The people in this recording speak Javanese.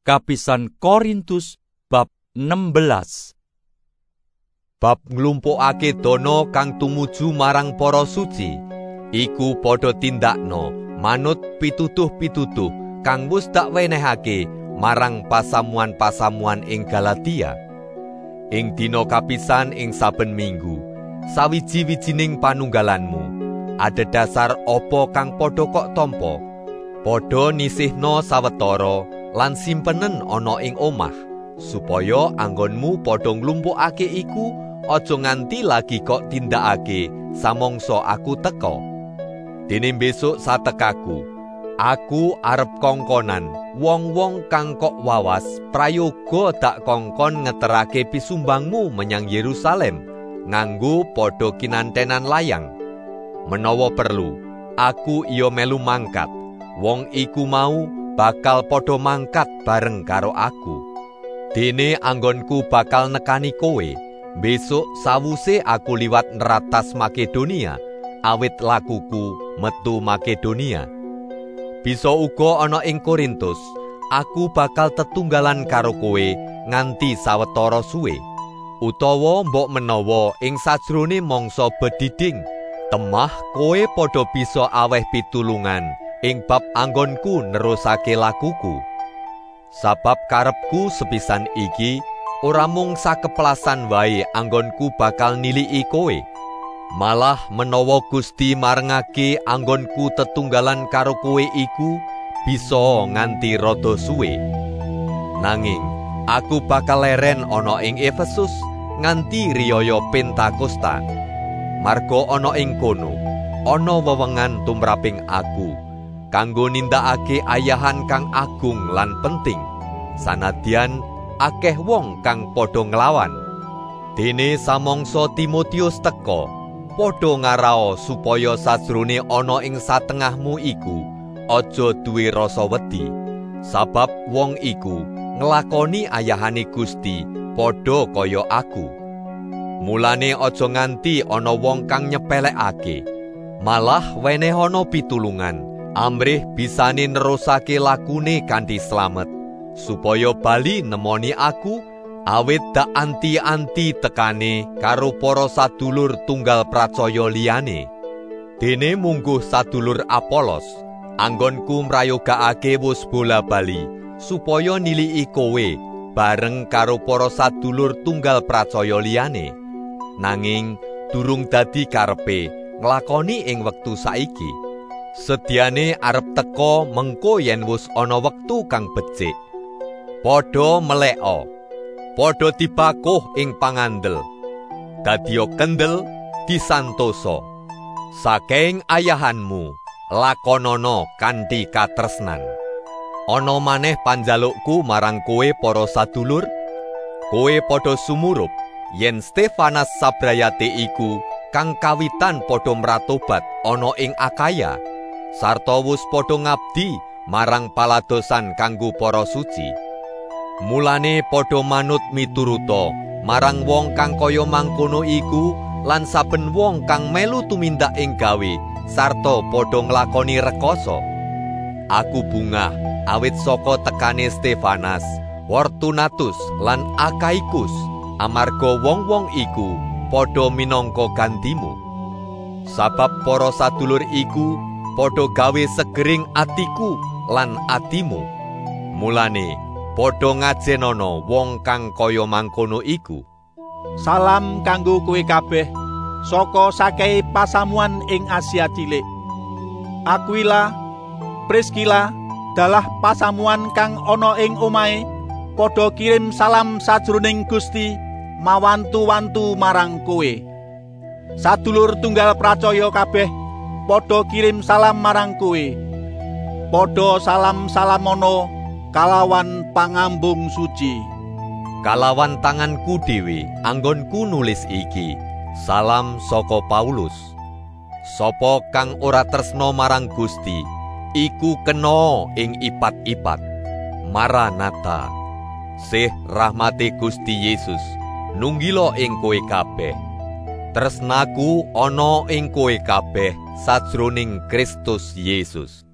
Kapisan Korintus bab 16. Bab nglumpukake dana kang tumuju marang para suci, iku padha tindakno manut pituduh-pituduh kang wis dak wenehake marang pasamuan-pasamuan ing Galatia. Ing dina kapisan ing saben minggu, sawiji-wijining panunggalanmu adhedhasar apa kang padha kok tampa, padha nisihna sawetara lan simpenen ana ing omah, supaya anggonmu padha nglumpukake iku aja nganti lagi kok tindakake samangsa aku teka. Dene besok satekaku, aku arep kongkonan wong-wong kang kok wawas prayoga dak kongkon ngeterake pisumbangmu menyang Yerusalem nganggo padha kinantenan layang. Menawa perlu, aku iya melu mangkat. Wong iku mau bakal padha mangkat bareng karo aku. Dene anggonku bakal nekani kowe besok sawuse aku liwat neratas Makedonia, awit lakuku metu Makedonia. Bisa uga ana ing Korintus, aku bakal tetunggalan karo kowe nganti sawetara suwe. Utawa mbok menawa ing sajrone mangsa bediding, temah kowe padha bisa aweh pitulungan ing bab anggonku nerusake lakuku. Sabab karepku sepisan iki ora mung sakeplasan wae anggonku bakal niliki kowe, malah menawa Gusti marengake anggonku tetunggalan karo kowe iku bisa nganti rada suwe. Nanging aku bakal leren ana ing Efesus nganti riyaya Pentakosta. Marga ana ing kono ana wewengan tumraping aku kanggo nindakake ayahan kang agung lan penting, sanadyan akeh wong kang padha nglawan. Dene samangsa Timotius teka, padha ngarao supaya sajrone ana ing satengahmu iku aja duwe rasa wedi, sabab wong iku nglakoni ayahane Gusti padha kaya aku. Mulane aja nganti ana wong kang nyepelekake, malah wenehana pitulungan amrih bisane nerusake lakune kanthi slamet, supaya bali nemoni aku, awit dak anti-anti tekane karo para sadulur tunggal pracaya liyane. Dene mungguh sadulur Apolos, anggonku mrayogakake wus bola-bali supaya niliki kowe bareng karo para sadulur tunggal pracaya liyane. Nanging durung dadi karepe nglakoni ing wektu saiki. Sedyane arep teka mengko yen wis ana wektu kang becik. Padha meleka, padha dibakuh ing pangandel, dadiya kendel disantosa. Saking ayahanmu lakonana kanthi katresnan. Ana maneh panjalukku marang kowe para sadulur, kowe padha sumurup yen Stefanas sabrayate iku kang kawitan padha mratobat ana ing Akaya, sarta wus padha ngabdi marang paladosan kanggo para suci. Mulane padha manut mituruta marang wong kang kaya mangkono iku lan saben wong kang melu tumindak ing gawe sarta padha nglakoni rekoso. Aku bungah awit saka tekane Stefanas, Fortunatus lan Akaikus, amarga wong-wong iku padha minangka gantimu. Sabab para sadulur iku padha gawe segering atiku lan atimu. Mulane padha ngajenana wong kang kaya mangkono iku. Salam kanggo kowe kabeh saka sakehe pasamuan ing Asia Cilik. Aquila, Priskila, dalah pasamuan kang ana ing omahe, padha kirim salam sajroning Gusti mawantu-wantu marang kowe. Sadulur tunggal pracaya kabeh padha kirim salam marang kowe. Padha salam-salamono kalawan pangambung suci. Kalawan tanganku dhewe anggonku nulis iki. Salam saka Paulus. Sapa kang ora tresna marang Gusti, iku kena ing ipat-ipat. Maranatha. Sih rahmate Gusti Yesus nunggila ing kowe kabeh. Tresnaku ana ing kowe kabeh sajroning Kristus Yesus.